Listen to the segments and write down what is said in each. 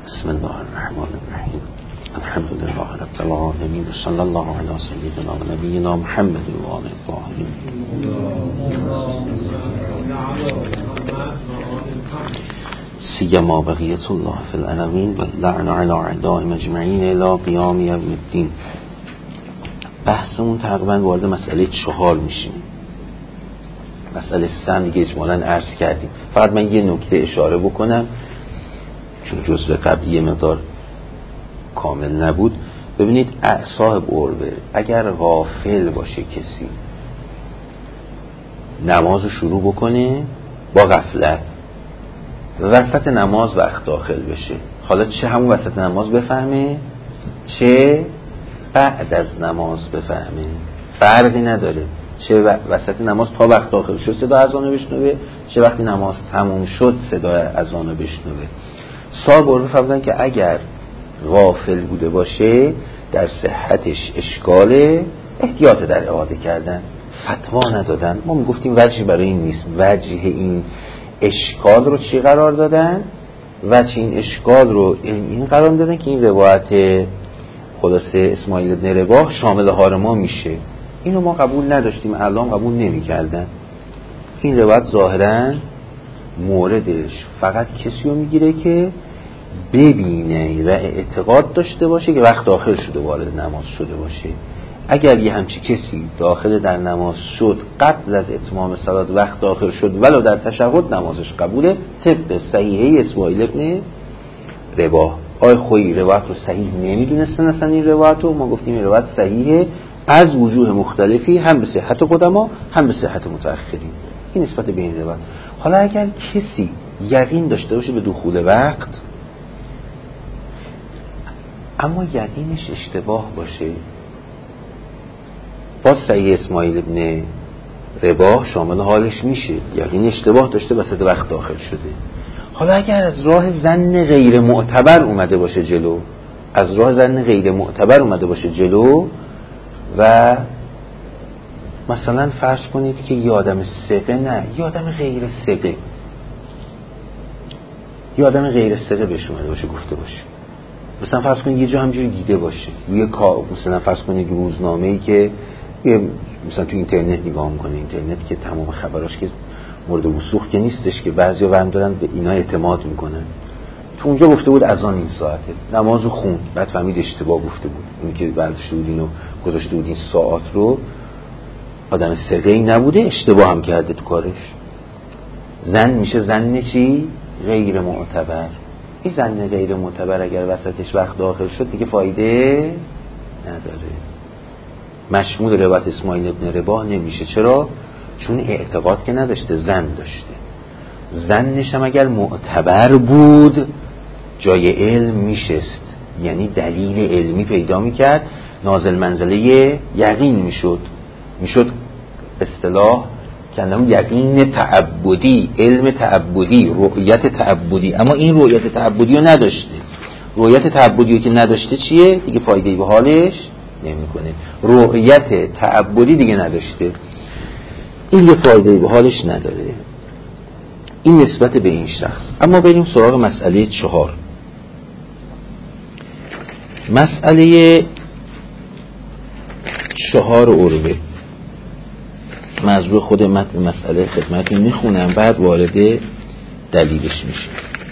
بسم الله الرحمن الرحیم. الحمد لله رب العالمین و صلی الله علی سیدنا و نبینا محمد و آله الطاهرین. سیما بقیت الله فی العناوین و لعن علی اعداء مجمعین الی قیام یوم الدین. بحثمون تقریبا وارد مسئله 4 میشیم. مسئله 3 دیگه اجمالاً عرض کردیم. فقط من یه نکته اشاره بکنم چون جزء قبلی مقدار کامل نبود. ببینید صاحب عربه اگر غافل باشه کسی نماز شروع بکنه با غفلت وسط نماز وقت داخل بشه، حالا چه همون وسط نماز بفهمه چه بعد از نماز بفهمه فرقی نداره، چه وسط نماز تا وقت داخل شد صدا اذان بشنوه، چه وقتی نماز تموم شد صدا اذان بشنوه. صاحب عرفه فرمودن که اگر غافل بوده باشه در صحتش اشکاله، احتیاط در اعاده کردن، فتوا ندادن. ما میگفتیم وجهی برای این نیست. وجه این اشکال رو چی قرار دادن؟ وجه این اشکال رو این قرار دادن که این روایت خلاصه اسماعیل ابن رباح شامل هارما میشه. اینو ما قبول نداشتیم، الان قبول نمی کردن. این روایت ظاهرا موردش فقط کسی رو میگیره که ببینه و اعتقاد داشته باشه که وقت داخل شده وارد نماز شده باشه. اگر یه همچی کسی داخل در نماز شد قبل از اتمام صلات وقت داخل شد ولو در تشهد نمازش قبوله طبق صحیحه اسماعیل ابن رباح. آی خویی روایت رو صحیح نمیدونستن اصلا این روایت رو. ما گفتیم این روایت صحیحه از وجوه مختلفی، هم به صحت قدما هم به صحت متأخرین. این نسبت به این روایت. حالا اگر کسی یقین داشته باشه به دخول وقت اما یقینش اشتباه باشه، باز صحیح اسماعیل ابن رباح شامل حالش میشه. یقین اشتباه داشته وسط وقت داخل شده. حالا اگر از راه ظن غیر معتبر اومده باشه جلو، از راه ظن غیر معتبر اومده باشه جلو و مثلا فرض کنید که یه آدم ثقه، نه یه آدم غیر ثقه، یه آدم غیر ثقه بهش اومده باشه گفته باشه، مثلا فرض کنید یه جا همجوری دیده باشه، یه مثلا فرض کنید روزنامه‌ای که مثلا تو اینترنت نگاه میکنه، اینترنت که تمام خبراش که مورد وثوق که نیستش که بعضیا وهم دارن به اینا اعتماد میکنن. تو اونجا گفته بود اذان این ساعته، نمازو خوند، بعد فهمید اشتباه گفته بود. اون که برداشته بود اینو گذاشته بود این ساعت رو، آدم ثقه‌ای نبوده، اشتباه هم کرده تو کارش. زن میشه زن چی؟ غیر معتبر. این زن غیر معتبر اگر وسطش وقت داخل شد دیگه فایده نداره، مشمول روایت اسماعیل ابن رباح نمیشه. چرا؟ چون اعتقاد که نداشته، زن داشته. زنش هم اگر معتبر بود جای علم میشست، یعنی دلیل علمی پیدا میکرد، نازل منزله یقین میشد اصطلاح کلمه یقین تعبدی، علم تعبدی، رؤیت تعبدی. اما این رؤیت تعبدی رو نداشته. رؤیت تعبدی رو که نداشته چیه؟ دیگه فایده‌ای به حالش نمیکنه. رؤیت تعبدی دیگه نداشته، این یه فایده‌ای به حالش نداره. این نسبت به این شخص. اما بریم سراغ مسئله 4. مسئله 4 عروه. موضوع خود متن مسئله خدمتتون میخونم بعد وارد دلیلش میشه.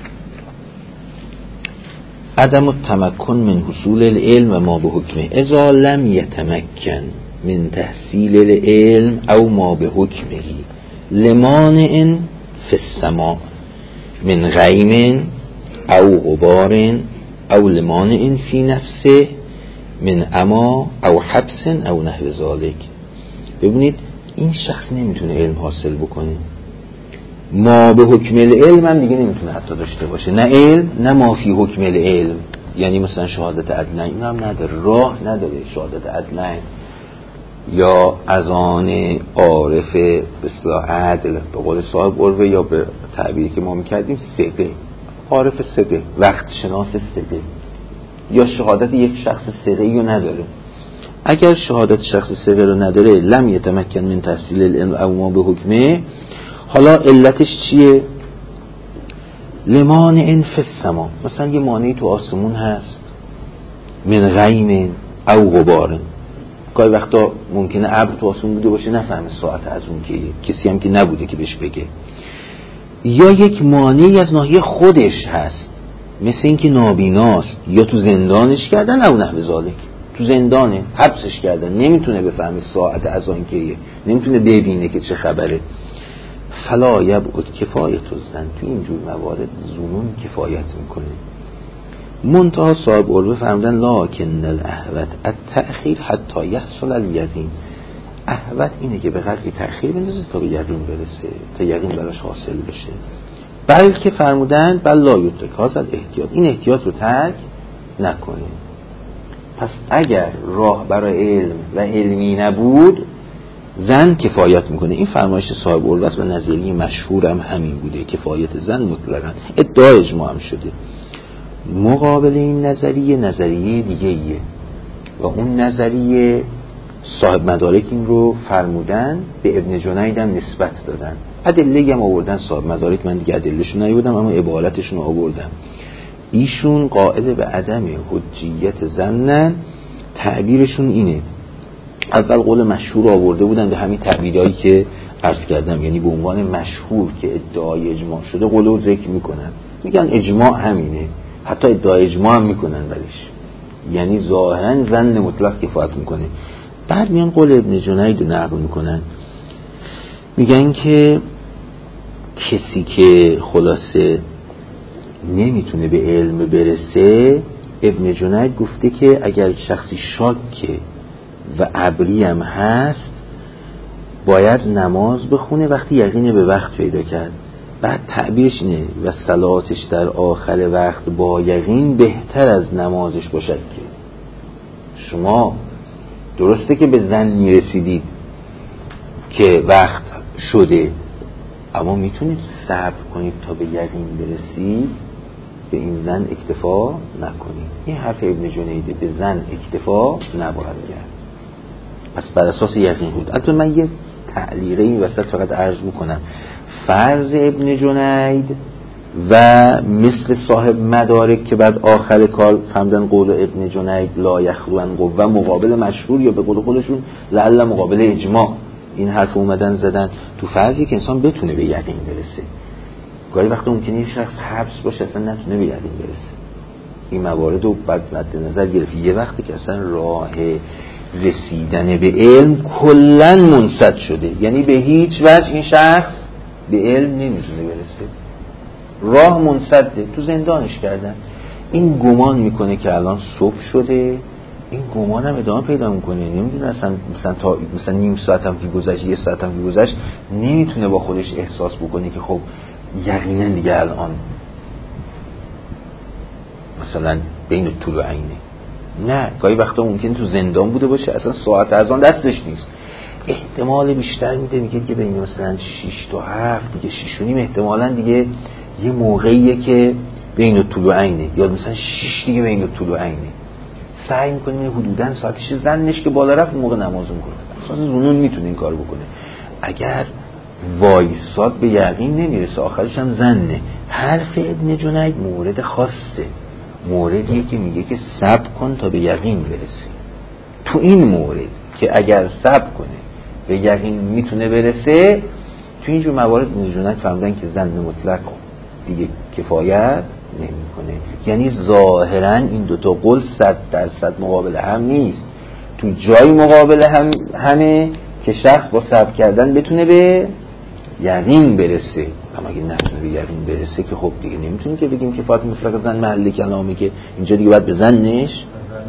عدم التمکن من حصول العلم و ما به حکمه اذا لم یتمکن من تحصیل العلم او ما به حکمه لمانع فی السماع من غیم او غبار او لمانع فی نفسه من اما او حبس او نحو ذالک. ببینید این شخص نمیتونه علم حاصل بکنه، ما به حکم العلم هم دیگه نمیتونه حتی داشته باشه، نه علم نه ما فی حکم العلم. یعنی مثلا شهادت عدلین این هم نداره، راه نداره شهادت عدلین یا اذان عارف به اصطلاح عدل به قول صاحب عرفه، یا به تعبیری که ما میکردیم ثقه، عارف ثقه، وقت شناس ثقه، یا شهادت یک شخص ثقه‌ای رو نداره. اگر شهادت شخص ثقه رو نداره لم یتمکن من تحصیل العلم او ما به حکمه. حالا علتش چیه؟ لمانع فی السما، مثلا یه مانعی تو آسمون هست، من غیم او غبار، گاهی وقتا ممکنه ابر تو آسمون بوده باشه نفهمه ساعت از اون که کسی هم که نبوده که بهش بگه، یا یک مانعی از ناحیه خودش هست، مثل این که نابیناست یا تو زندانش کردن او نحو ذالک، تو زندانه حبسش کردن نمیتونه بفهمه ساعت از آن که نمیتونه ببینه که چه خبره. فلا یبعد کفایت الظن، تو اینجور موارد ظنون کفایت میکنه. منتها صاحب عروه فرمودن لکن الاحوط التأخیر حتی یحصل الیقین، احوط اینه که به قدری تأخیر بندازه تا به یقین برسه، تا یقین براش حاصل بشه. بلکه فرمودن بل لا یترک هذا الاحتیاط، این احتیاط رو ترک نکنه. پس اگر راه برای علم و علمی نبود زن کفایت میکنه. این فرمایش صاحب عروه است و نظریه مشهور هم همین بوده، کفایت زن مطلقاً ادعای اجماع هم شده. مقابل این نظریه دیگه ایه و اون نظریه صاحب مدارک این رو فرمودن، به ابن جنید هم نسبت دادن، ادله هم آوردن صاحب مدارک، من دیگه ادلهشون نیاوردم اما عبارتشون رو آوردم. ایشون قائل به عدم حجیت زنن، تعبیرشون اینه. اول قول مشهور آورده بودن به همین تعبیرایی که عرض کردم، یعنی به عنوان مشهور که ادعای اجماع شده قول رو ذکر میکنن، میگن اجماع همینه، حتی ادعای اجماع هم میکنن برش، یعنی ظاهرا زن مطلق کفایت میکنه. بعد میان قول ابن جنید رو نقل میکنن، میگن که کسی که خلاصه نمیتونه به علم برسه، ابن جنید گفته که اگر شخصی شاکه و ابری هم هست باید نماز بخونه وقتی یقین به وقت پیدا کرد. بعد تعبیرش اینه و صلاتش در آخر وقت با یقین بهتر از نمازش باشد. که شما درسته که به زن میرسیدید که وقت شده، اما میتونید صبر کنید تا به یقین برسید، به این زن اکتفا نکنید. این حرف ابن جنیده، به زن اکتفا نباید کرد، پس بر اساس یقین بود. البته من یه تعلیقه این وسط فقط عرض میکنم، فرض ابن جنید و مثل صاحب مدارک که بعد آخر کار فهمدن قول ابن جنید لا یخلون قوه مقابل مشهور یا به قول خودشون لعل مقابل اجماع، این حرف اومدن زدن تو فرضی که انسان بتونه به یقین برسه. گاهی وقت ممکنه یه شخص حبس باشه اصلا نتونه به یقین برسه. این موارد رو بعد مد نظر گرفت. یه وقتی که اصلا راه رسیدن به علم کلن منسد شده، یعنی به هیچ وجه این شخص به علم نمیتونه برسه، راه منسده، تو زندانش کردن. این گمان میکنه که الان صبح شده، این گمان هم ادامه پیدا میکنه، نمیدونه اصلا مثلا نیم ساعت هم که گذشت، یه ساعت هم که گذشت، نمیتونه با خودش احساس بکنه که خب یقینا دیگه الان مثلا بین طول و عینه. نه، گاهی وقتا ممکنه تو زندان بوده باشه اصلا ساعت از آن دستش نیست، احتمال بیشتر میگه که بین مثلا 6 تا 7 دیگه 6 و نیم احتمالاً دیگه یه موقعیه که بین طول و عینه، یا مثلا 6 دیگه بین طول و عینه. سعی میکنه حدوداً ساعتش زنش که بالا رفت موقع نماز میکنه، اساس زنون میتونه این کارو بکنه. اگر وایساد به یقین نمیرسه، آخرش هم زنه. حرف ابن جنید مورد خاصه، موردیه که میگه که صبر کن تا به یقین برسی. تو این مورد که اگر صبر کنه به یقین میتونه برسه، تو اینجور موارد ابن جنید فهمیدن که زن مطلق دیگه کفایت نمیکنه. یعنی ظاهرا این دوتا قول 100% مقابل هم نیست، تو جای مقابل همه که شخص با صبر کردن بتونه به یقین برسه. اما اگه نتونه به یقین برسه که خب دیگه نمیتونیم که بگیم که فاطمه مطلق زن محل کلامه، که اینجا دیگه باید به زنش.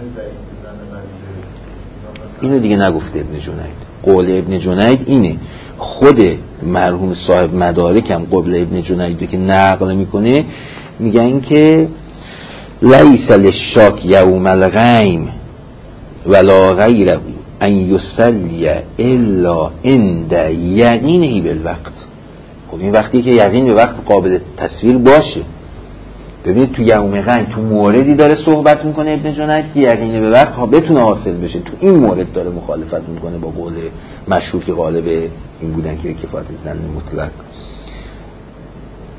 اینو دیگه نگفته ابن جنید. قول ابن جنید اینه. خود مرحوم صاحب مدارک هم قول ابن جنید که نقل میکنه، میگن که لیس للشاک یوم الغیم ولا غیره ان یصلی الا عند یقینه بالوقت. خب این وقتی که یقین به وقت قابل تصویر باشه. ببینید تو یوم غیم تو موردی داره صحبت میکنه ابن جنید که یقین به وقت بتونه حاصل بشه، تو این مورد داره مخالفت میکنه با قول مشهور که غالب این بودن که کفایت زن مطلق.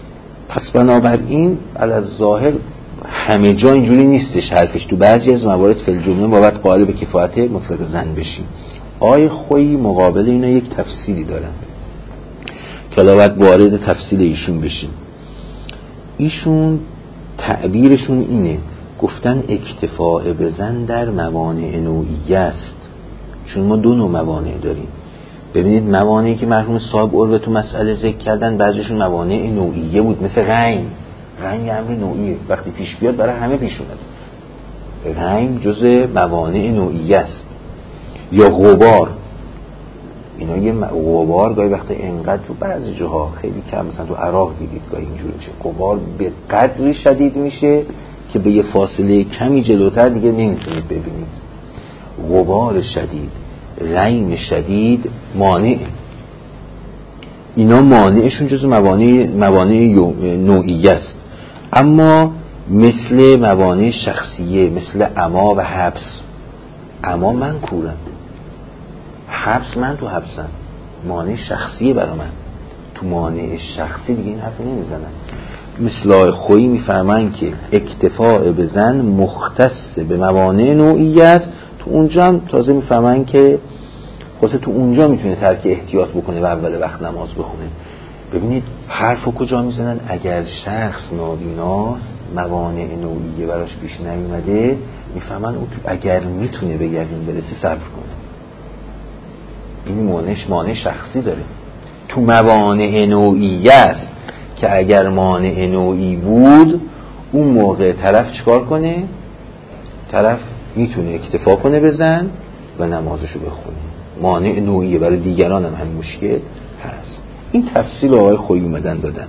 پس بنابراین الظاهر همه جا اینجوری نیستش حرفش. تو بعضی از موارد فی الجمله باید قائل به کفایت مطلق زن بشیم. آقای خویی مقابل اینا یک تفصیلی دارن که الان باید وارد تفصیل ایشون بشیم. ایشون تعبیرشون اینه، گفتن اکتفاء به زن در موانع نوعیه است. چون ما دو نوع موانع داریم. ببینید موانعی که مرحوم صاحب عروه تو مسئله ذکر کردن بعضیشون موانع نوعیه بود، مثل رنگ امر نوعیه، وقتی پیش بیاد برای همه پیش اومده. رنگ جزء موانع نوعیه است. یا غبار، اینا یه غبار گاهی وقتی انقدر تو بعضی جاها خیلی کم، مثلا تو عراق دیدید گاهی اینجوری میشه، غبار به قدری شدید میشه که به یه فاصله کمی جلوتر دیگه نمیتونید ببینید. غبار شدید، ریم شدید مانع، اینا مانعشون جزو موانع نوعیه است. اما مثل موانع شخصیه، مثل عما و حبس، عما من کورم، حبس من تو حبسم، مانع شخصیه برای من. تو مانع شخصی دیگه این حرف نمیزنن. مثل خویی میفرماین که اکتفاء به زن مختص به موانع نوعیه است. تو اونجا هم تازه میفرماین که خلاصه تو اونجا میتونه ترک احتیاط بکنه و اول وقت نماز بخونه. ببینید حرفو کجا میزنن؟ اگر شخص نابیناست، موانع نوعیه براش پیش نیومده، میفهمن او اگر میتونه به یقین برسه صبر کنه. این مانع شخصی داره. تو موانع نوعیه است که اگر مانع نوعی بود اون موقع طرف چیکار کنه؟ طرف میتونه اکتفا کنه به زن و نمازشو بخونه. مانع نوعیه، برای دیگران هم همین مشکل هست. این تفصیل آقای خویی اومدن دادن.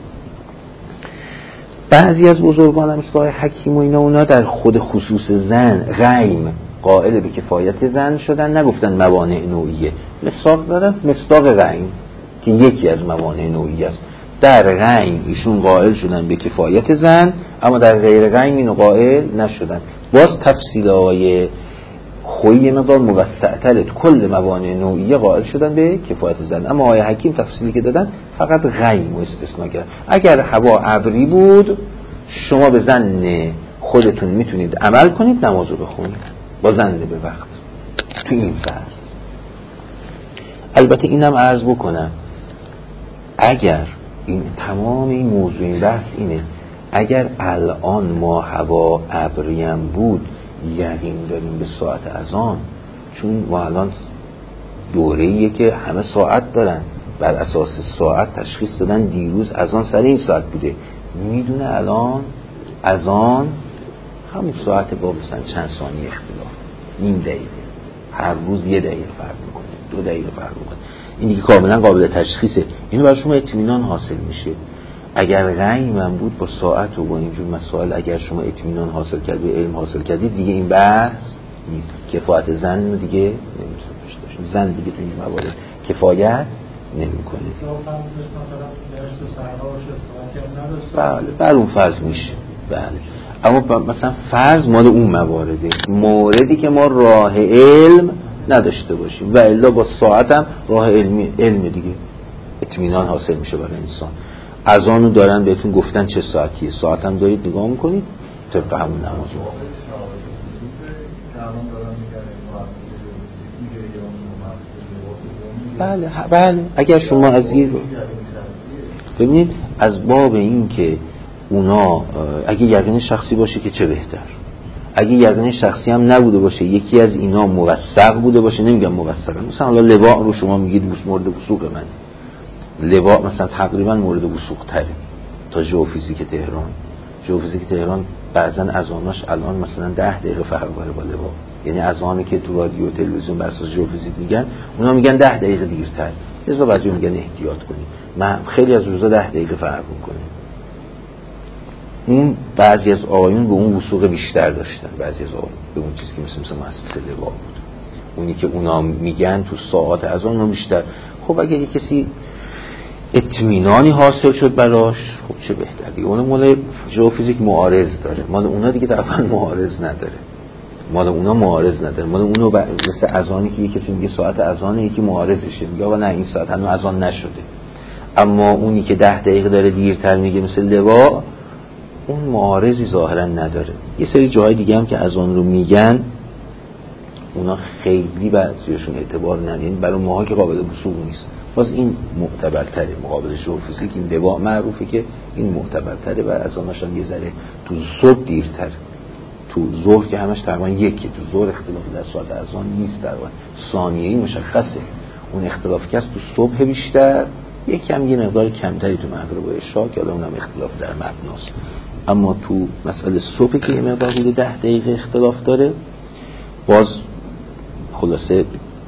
بعضی از بزرگان هم مثل آقای حکیم و اینا، اونا در خود خصوص زن غیم قائل به کفایت زن شدن، نگفتن موانع نوعیه. مصداق دارن، مصداق غیم که یکی از موانع نوعیه است. در غیم ایشون قائل شدن به کفایت زن، اما در غیر غیم اینو قائل نشدن. باز تفصیل آقای خویی مقدار موسع‌تره، کل موانع نوعیه قائل شدن به کفایت زن. اما آقای حکیم تفصیلی که دادن فقط غیم رو استثناء کردن. اگر هوا ابری بود شما به زن خودتون میتونید عمل کنید، نماز رو بخونید با زن به وقت تو این فرض. البته اینم عرض بکنم، اگر این تمام این موضوع این بحث اینه، اگر الان ما هوا ابریم بود یقین داریم به ساعت اذان، چون ما الان دوره‌ایه که همه ساعت دارن، بر اساس ساعت تشخیص دادن دیروز اذان سر این ساعت بوده، میدونه الان اذان همون ساعت با مثلا چند ثانیه اختلاف، نیم دقیقه، هر روز یه دقیقه فرق میکنه، 2 دقیقه فرق میکنه. این دیگه کاملا قابل تشخیصه. اینو برای شما اطمینان حاصل میشه. اگر غیمم بود با ساعت و با اینجور مسائل، اگر شما اطمینان حاصل کردید، علم حاصل کردید، دیگه این بحث نیست. کفایت زن رو دیگه نمیتونه داشته باشه. زن دیگه تو این موارد کفایت نمیکنه. بله بر اون فرض میشه. بله. اما مثلا فرض مال اون موارده، موردی که ما راه علم نداشته باشیم و الا با ساعت هم راه علم دیگه اطمینان حاصل میشه برای انسان. اذانو دارن بهتون گفتن چه ساعتیه، ساعت هم دارید نگاه میکنید طبق همون نماز رو. بله اگر شما از این ببینید از باب این که اونا اگه یقین شخصی باشه که چه بهتر، اگه یقین شخصی هم نبوده باشه، یکی از اینا موثق بوده باشه، نمیگم موثق، مثلا حالا لواء رو شما میگید مورد وثوق من، لواء مثلا تقریبا مورد وثوق تره تا ژئوفیزیک تهران. ژئوفیزیک تهران بعضن اذاناش الان مثلا 10 دقیقه فرق داره با لواء، یعنی اذانی که تو رادیو و تلویزیون بر اساس ژئوفیزیک میگن اونا میگن 10 دقیقه دیرتر، لذا بعضی میگن احتیاط کنید. من خیلی از روزا 10 دقیقه فرق میکنه. اون بعضی از آقایون به اون وثوق بیشتر داشتن، بعضی از آقایون به اون چیزی که مثل مؤسسه لواء بود، اونی که اونا میگن تو ساعات اذان اون بیشتر. خب اگه یک کسی اطمینانی حاصل شد براش، خب چه بهتری. اون مال ژئوفیزیک معارض داره، مال اونا دیگه طبعا معارض نداره، مال اونو مثل اذانی که یک کسی میگه ساعت اذانه، یکی معارضشه میگه آقا نه این ساعت هنوز اذان نشده. اما اونی که 10 دقیقه داره دیرتر میگه مثل لوا، اون معارضی ظاهرا نداره. یه سری جاهای دیگه هم که اذان رو میگن اونا خیلی بعضیشون اعتبار ندارن، یعنی برای ماها که قابل وصول نیست. باز این معتبرتره مقابل شروع فیزیک. این لوا معروفه که این معتبرتره و اذانش هم یه ذره تو صبح دیرتر. تو ظهر که همش تقریبا یکی، تو ظهر اختلاف در ساعت اذان نیست، در ثانیه‌ای مشخصه. اون اختلاف که تو صبح بیشتر، یکم یه مقدار کمتری تو مغرب و عشا که اونم اختلاف در مبناست. اما تو مسئله صبح که یه مقدار حدود 10 دقیقه اختلاف داره، باز خلاصه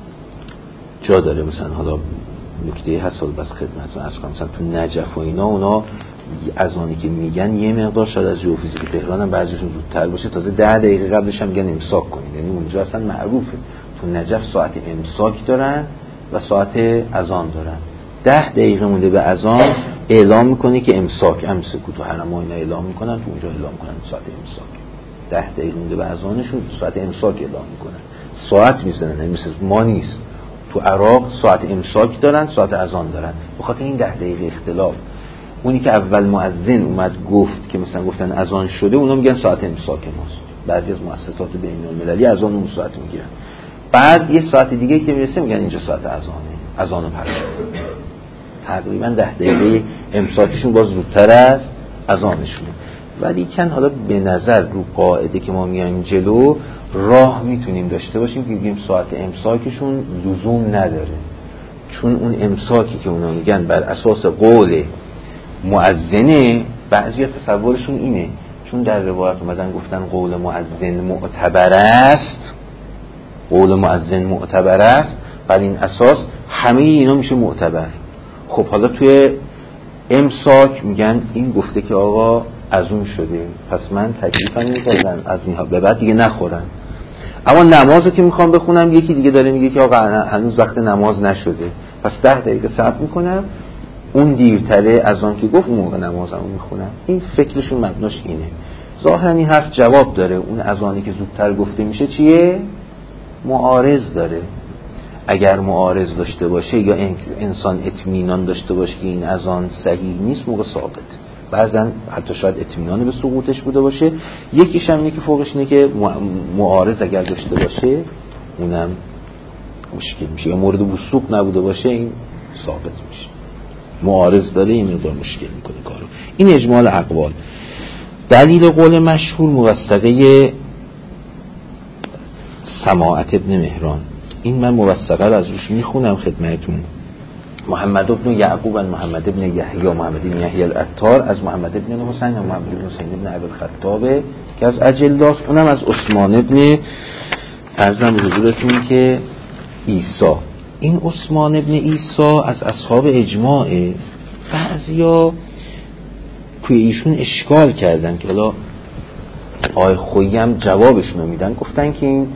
جا داره. مثلا حالا نکته هست بس خدمتتون عرض کنم، مثلا تو نجف و اینا اونا اذانی که میگن یه مقدار شاید از ژئوفیزیک تهران هم بعضیشون زودتر باشه، تازه 10 دقیقه قبلش هم میگن امساک کنید. یعنی اونجا اصلا معروفه تو نجف ساعت امساک دارن و ساعت اذان دارن. 10 دقیقه مونده به اذان اعلام میکنه که امساک، امسکو تو حرم اینا اعلام میکنن، تو اونجا اعلام میکنن ساعت امساک. 10 دقیقه مونده به اذانشون ساعت امساک اعلام میکنن، ساعت میزنن. مثل ما نیست، تو عراق ساعت امساک دارن، ساعت اذان دارن. بخاطر این 10 دقیقه اختلاف، اونی که اول مؤذن اومد گفت که مثلا گفتن اذان شده، اونا میگن ساعت امساک ماست. بعضی از مؤسسات بین‌المللی اذان اون ساعت میگیرن، بعد یه ساعت دیگه که میرسه میگن اینجا ساعت اذانه، اذان پخش. تقریبا 10 دقیقه امساکشون باز زودتر از اذانشونه. ولی کن حالا به نظر رو قاعده که ما میایم جلو راه میتونیم داشته باشیم که بگیم ساعت امساکشون لزوم نداره، چون اون امساکی که اونا میگن بر اساس قول مؤذنه. بعضیا تصورشون اینه چون در روایت اومدن گفتن قول مؤذن معتبر است، قول مؤذن معتبر است، بر این اساس همه اینا میشه معتبر. خب حالا توی امساک میگن این گفته که آقا اذون شده، پس من تکلیفم میذارم از اینها به بعد دیگه نخورن. اما نمازو که میخوام بخونم یکی دیگه داره میگه که آقا هنوز وقت نماز نشده، پس 10 دقیقه صبر میکنم، اون دیرتره از آن که گفت اون موقع نمازمو میخونم. این فکرشون مبناش اینه. ظاهرا این حرف جواب داره. اون اذانی که زودتر گفته میشه چیه؟ معارض داره. اگر معارض داشته باشه یا انسان اطمینان داشته باشه که این اذان صحیح نیست، موقع ثابت. بعضن حتی شاید اطمینان به سقوطش بوده باشه. یکیش هم اینه که فوقش اینه که معارض اگر داشته باشه اونم مشکل میشه، یا مورد وثوق نبوده باشه این ثابت میشه. معارض داره این مقدار مشکل میکنه کارو. این اجمال اقوال. دلیل قول مشهور موثقه سماعت ابن مهران. این من موثقه رو از روش میخونم خدمتون. محمد ابن یعقوب و محمد ابن یحیی، محمد ابن یحیی العطار از محمد ابن حسین و محمد ابن حسین ابن ابی الخطاب که از اجلاست. اونم از عثمان ابن ارزم حضورتون که عیسی. این عثمان ابن عیسی از اصحاب اجماعه. بعضیا توی ایشون اشکال کردن که حالا آقای خویی هم جوابشون رو میدن، گفتن که این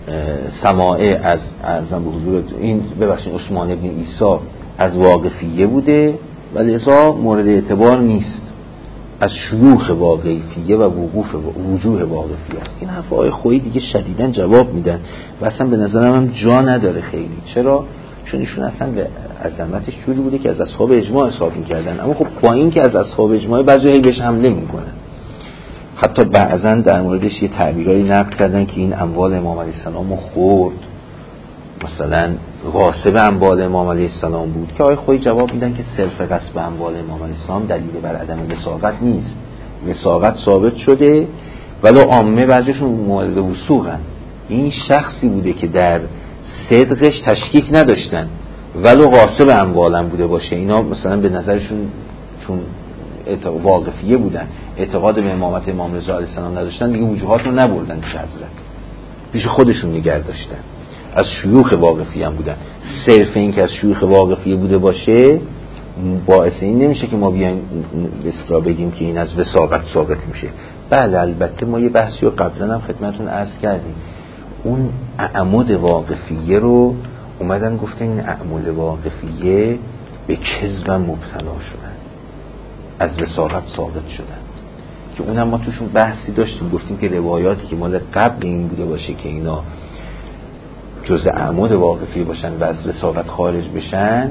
سماعه از ارزم به حضورتون این ببخشید عثمان ابن عیسی از واقفیه بوده و لذا مورد اعتبار نیست، از شیوخ واقفیه و وجوه واقفیه است. این حرف آقای خویی دیگه شدیداً جواب میدن و اصلا به نظرم هم جا نداره خیلی. چرا؟ چون ایشون اصلا به عظمتش جوری بوده که از اصحاب اجماع حساب می‌کردن، اما خب با این که از اصحاب اجماع بعضی بهش حمله میکنن. حتی بعضا در موردش یه تعبیرایی نقل کردن که این اموال امام علیه السلام رو خورد، مثلا غاصب اموال امام علیه السلام بود، که آقای خویی جواب میدن که صرف غصب اموال امام علیه السلام دلیل بر عدم وثاقت نیست. وثاقت ثابت شده ولو عامه بعضیشون مورد وثوقن. این شخصی بوده که در صدقش تشکیک نداشتن ولو غاصب اموالم بوده باشه. اینا مثلا به نظرشون چون واقفیه بودن، اعتقاد به امامت امام رضا علیه السلام نداشتن، دیگه وجوهات رو نبردن پیش حضرت، پیش خودشون نگه داشتن. از شیوخ واقفی هم بودن. صرف این که از شیوخ واقفی بوده باشه باعث این نمیشه که ما بیایم اصطلاح بگیم که این از وثاقت ثابت میشه. بله البته ما یه بحثی رو قبلا هم خدمتتون عرض کردیم، اون اعماد واقفیه رو اومدن گفتن این اعمال واقفیه به کذب مبتلا شدن، از وثاقت ثابت شدن، که اونم ما توشون بحثی داشتیم، گفتیم که روایاتی که مال قبل این بوده باشه که اینا جزء اعماد واقفی باشن و از وثاقت خارج بشن،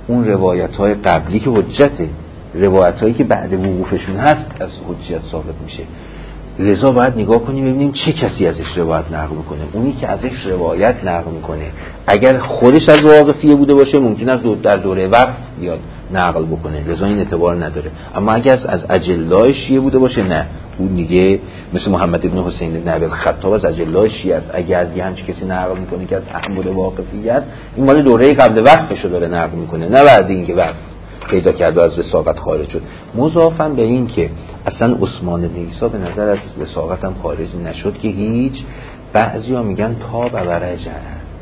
اون روایت‌های قبلی که حجته، روایت‌هایی که بعد وقوفشون هست از حجت ثابت میشه. لذا باید نگاه کنیم ببینیم چه کسی ازش روایت نقل میکنه. اونی که ازش روایت نقل میکنه اگر خودش از واقفیه بوده باشه ممکن است در دوره وقف بیاد نقل بکنه، لذا این اعتبار نداره. اما اگر از اجلای شیعه بوده باشه نه، اون دیگه مثل محمد ابن حسین بن ابی الخطاب از اجلای شیعه است. اگر از یه همچین کسی نقل میکنه که از احمد واقفیت، این مال دوره قبل وقفشو داره نقل میکنه، نه بعد اینکه وقف پیدا کرد و از وثاقت خارج شد. مضافاً به این که اصلا عثمان بن عیسی به نظر از وثاقت هم خارج نشد که هیچ. بعضیا میگن تاب و رجع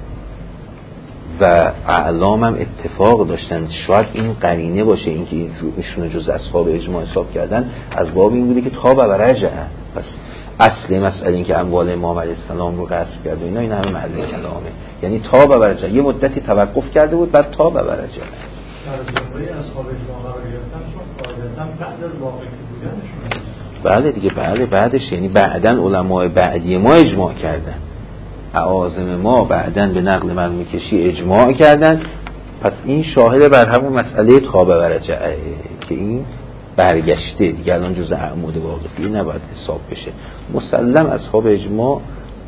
و اعلام هم اتفاق داشتن. شاید این قرینه باشه اینکه ایشون جز اصحاب اجماع حساب کردن از باب این بوده که تاب و رجع. پس اصل مسئله این که اموال امام علیه السلام رو غصب کرد و اینا، این همه محل کلامه. یعنی تاب و رجع، یه مدتی توقف کرده بود بعد تاب و رجع. در زمره اصحاب اجماع قرار گرفتن چون قاعدتاً بعد از واقعی بودنشون. بله دیگه، بله بعدش، یعنی بعدن علمای بعدی ما اجماع کردن، اعاظم ما بعدن به نقل مرموم کشی اجماع کردن. پس این شاهد بر همون مسئله تابع و رجعه که این برگشته دیگه، الان جز اعمود واقفی نباید حساب بشه. مسلم اصحاب اجماع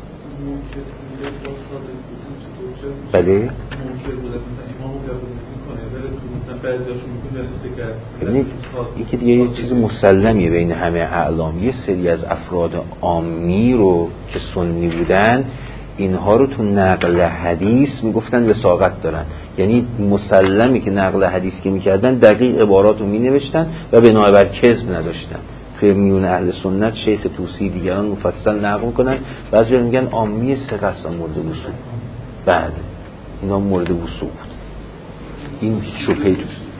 بله این که دیگه یه چیز مسلمیه بین همه اعلام. یه سری از افراد عامی رو که سنی بودن اینها رو تو نقل حدیث میگفتن وثاقت دارن، یعنی مسلمی که نقل حدیث که میکردن دقیق عبارات رو مینوشتن و بنابر کذب نداشتن. خیلی میون اهل سنت شیخ طوسی دیگران مفصل نقل میکنن، بعضی میگن عامی ثقه مورد وثوق. بعد اینا مورد وثوق بود، این شبهه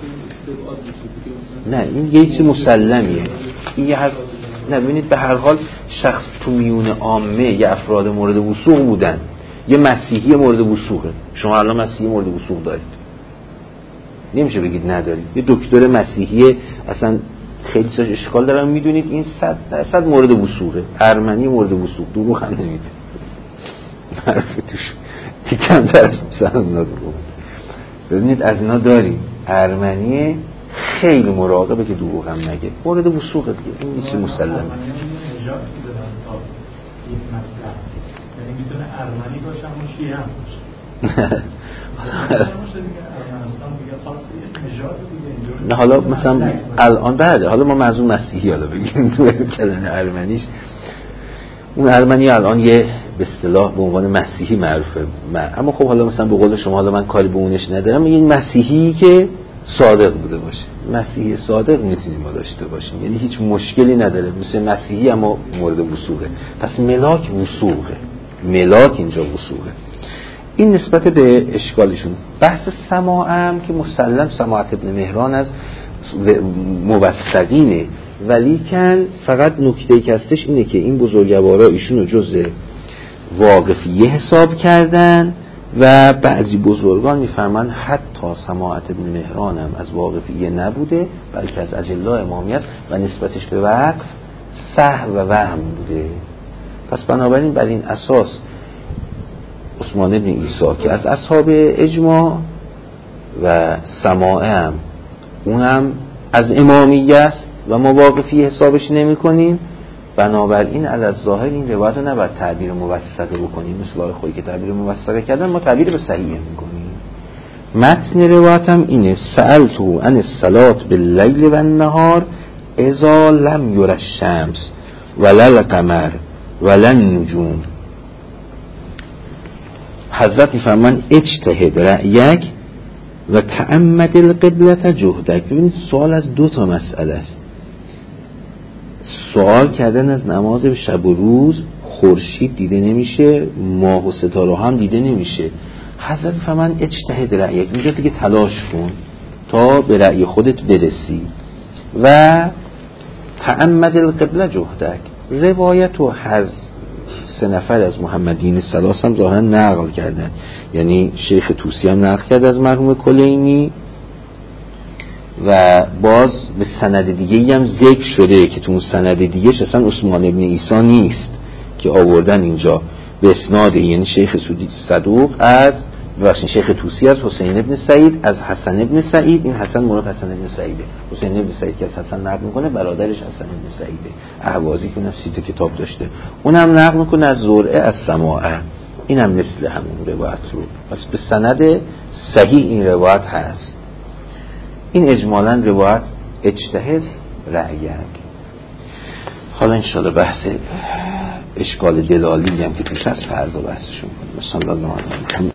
نه، این یه چیز مسلمیه. این یه نه ببینید به هر حال شخص تو میون عامه یه افراد مورد وثوق بودن. یه مسیحی مورد وثوقه، شما الان مسیحی مورد وثوق دارید، نمیشه بگید ندارید. یه دکتر مسیحی اصلا خیلی ساش اشکال دارن، میدونید این 100% مورد وثوقه. ارمنی مورد وثوق، دروغ هم نمیده، حرف توش کمتر از مثلا اونا دروغ. ببینید از اینا داریم، ارمنی خیلی مراقبه که دروغ هم نگه، مورد وثوقه دیگه، این نیست مسلمه. این مسئله یعنی میتونه ارمنی باشه اما شیعه هم باشه. نه حالا مثلا الان بعد حالا ما موضوع مسیحی حالا بگیم تو کلمه ارمنیش، اون ارمنی الان یه به اصطلاح به عنوان مسیحی معروفه، اما خب حالا مثلا به قول شما، حالا من کاری به اونش ندارم، این مسیحی که صادق بوده باشه، مسیحی صادق میتونیم ما داشته باشیم، یعنی هیچ مشکلی نداره، مثل مسیحی اما مورد وثوقه. پس ملاک وثوقه، ملاک اینجا وثوقه. این نسبت به اشکالشون. بحث سماع هم که مسلم سماعت ابن مهران از موثقینه، ولیکن فقط نکته‌ای که هستش اینه که این بزرگوارا ایشونو جزء واقفیه حساب کردن و بعضی بزرگان میفرمان حتی سماعت ابن مهران هم از واقفیه نبوده بلکه از اجلای امامی است و نسبتش به وقف سهو و وهم بوده. پس بنابراین بر این اساس عثمان بن عیسی که از اصحاب اجماع و سماع هم اونم از امامیه است و ما واقفی حسابش نمی کنیم، بنابراین علی الظاهر این روایت رو نباید تعبیر موثقه بکنیم، مثل آقای خویی که تعبیر موثقه کردن ما تعبیر به صحیح میکنیم. متن روایت هم اینه: سألتو عن الصلاة باللیل و النهار اذا لم یر الشمس ولا القمر ولا النجوم. حضرت میفرمان اجتهد رأیک و تعمد القبلة جهدک. ببینید سوال از دو تا مسئله است. سوال کردن از نماز به شب و روز، خورشید دیده نمیشه، ماه و ستاره هم دیده نمیشه. حضرت فرمان اجتهد رأیک، اینجا دیگه تلاش کن تا به رأی خودت برسی. و تعمد القبلة جهدک، روایت و هر سه نفر از محمدین سلاس هم ظاهرا نقل کردن، یعنی شیخ طوسی هم نقل کرد از مرحوم کلینی و باز به سند دیگه هم ذکر شده که تو اون سند دیگه اصلا عثمان ابن عیسی نیست که آوردن اینجا به اسناد، یعنی شیخ صدوق از ببخشید شیخ طوسی از حسین ابن سعید از حسن ابن سعید، این حسن مراد حسن ابن سعیده، حسین ابن سعید که از حسن نقل میکنه برادرش حسن ابن سعیده اهوازی که اونم سیت کتاب داشته، اونم نقل میکنه از زرعه از سماعه، اینم مثل همون روایت رو، پس به سند صحیح این روایت هست. این اجمالاً روایت اجتهاد رأیک. حالا انشاءالله بحث اشکال دلالی هم که توش هست فردا بحثشون کنیم. صلی الله علیه و